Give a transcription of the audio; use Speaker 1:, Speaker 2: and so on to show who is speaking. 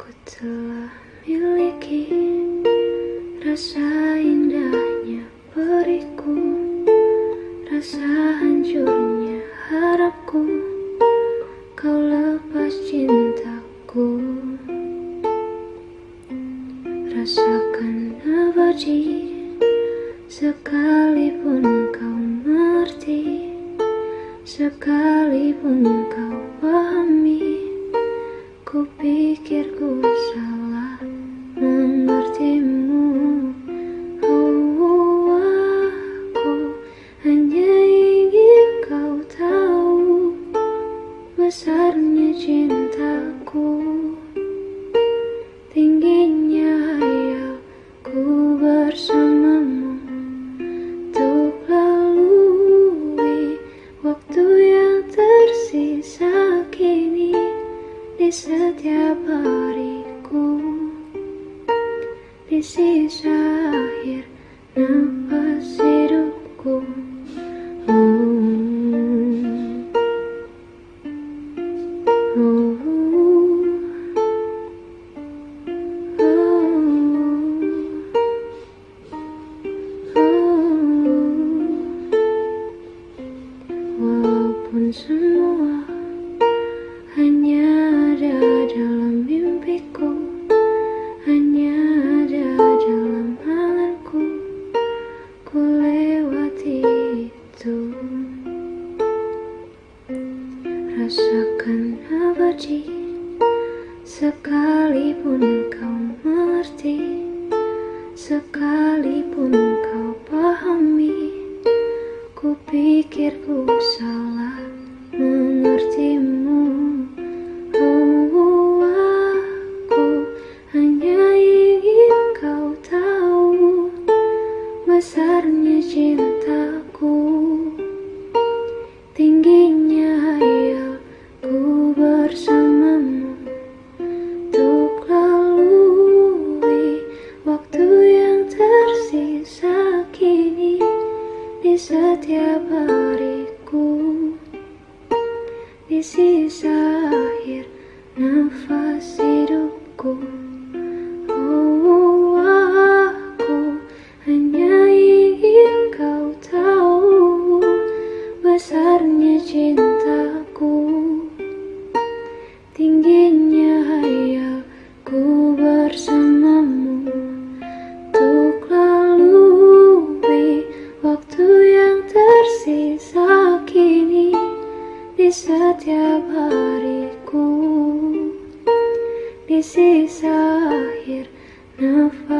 Speaker 1: Ku telah miliki rasa indahnya periku, rasa hancurnya harapku, kau lepas cintaku. Rasakan abadi, sekalipun kau mengerti, sekalipun kau pahami. Ku pikir ku salah mengertimu. Oh, aku hanya ingin kau tahu besarnya cintaku, tingginya hayalku bersamamu, untuk lalui waktu yang tersisa kini. Di setiap hariku, di sisa akhir nafas hidupku. Walaupun semua hanya ada dalam mimpiku, hanya ada dalam anganku, ku lewati itu. Rasakan abadi, sekalipun kau mengerti, sekalipun kau pahami. Ku pikir ku salah mengertimu. Oh, aku hanya ingin kau tahu besarnya cintaku, tingginya hayalku bersamamu, untuk lalui waktu yang tersisa kini. Di setiap hariku, di sisa akhir nafas hidupku. Oh, aku hanya ingin kau tahu besarnya cintaku, tingginya hayalku bersamamu, untuk lalui waktu yang tersisa kini. Di setiap hariku, di sisa akhir nafas